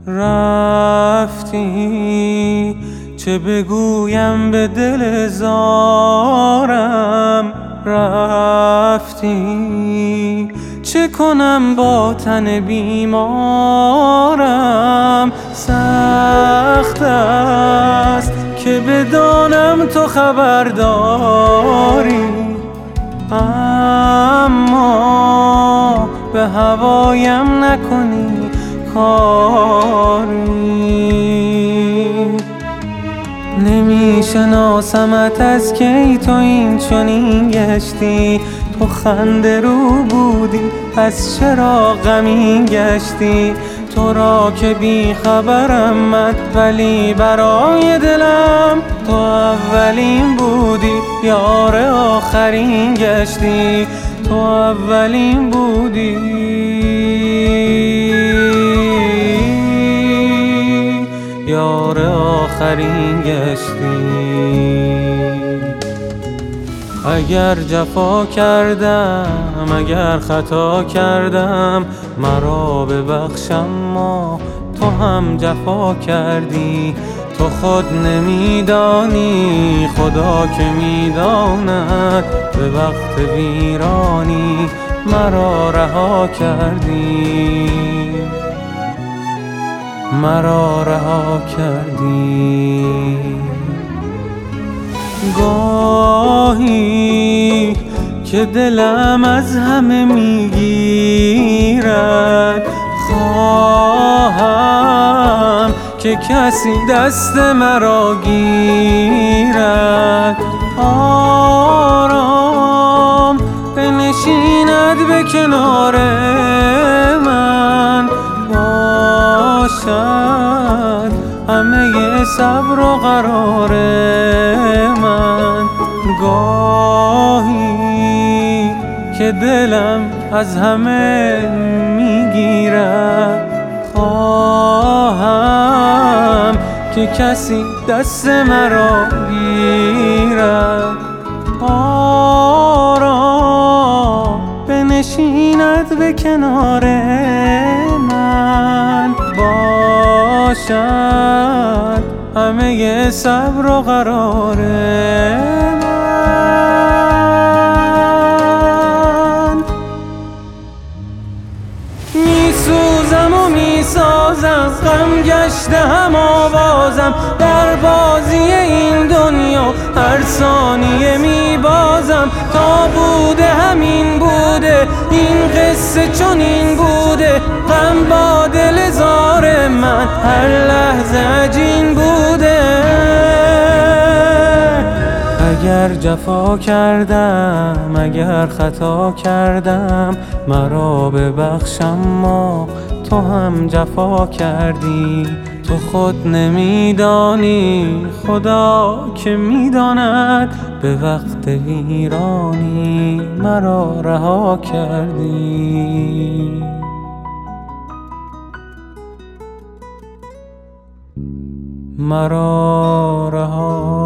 رفتی چه بگویم به دل زارم، رفتی چه کنم با تن بیمارم. سخت است که بدانم تو خبر داری، اما به هوایم نکنی کاری. نمیشناسمت از کی تو این چنین گشتی، تو خنده رو بودی از چرا غمین گشتی. تو را که بی خبرم من ولی برای دلم تو اولین بودی، یار آخرین گشتی. تو اولین بودی، یار آخرین گشتی. اگر جفا کردم، اگر خطا کردم، مرا ببخش اما تو هم جفا کردی. تو خود نمیدانی خدا که میداند، به وقت ویرانی مرا رها کردی، مرا رها کردی. گاهی که دلم از همه میگیرد، خواهم که کسی دست مرا گیرد. آرام بنشیند به کنار من، باشد همه صبر و قرار من. گاهی که دلم از همه میگیرد، خواهم که کسی دست مرا گیرد. آرام بنشیند به کنار من، باشد همه صبر و قرار من. میسوزم و میسازم، غم گشته هم آوازم، در بازی این دنیا هر ثانیه میبازم. تا بوده همین بوده، این قصه چون این بوده، غم با دل زار من هر لحظه عجین بوده. اگر جفا کردم، اگر خطا کردم، مرا ببخش اما تو هم جفا کردی. تو خود نمیدانی خدا که میداند، به وقت ویرانی مرا رها کردی، مرا رها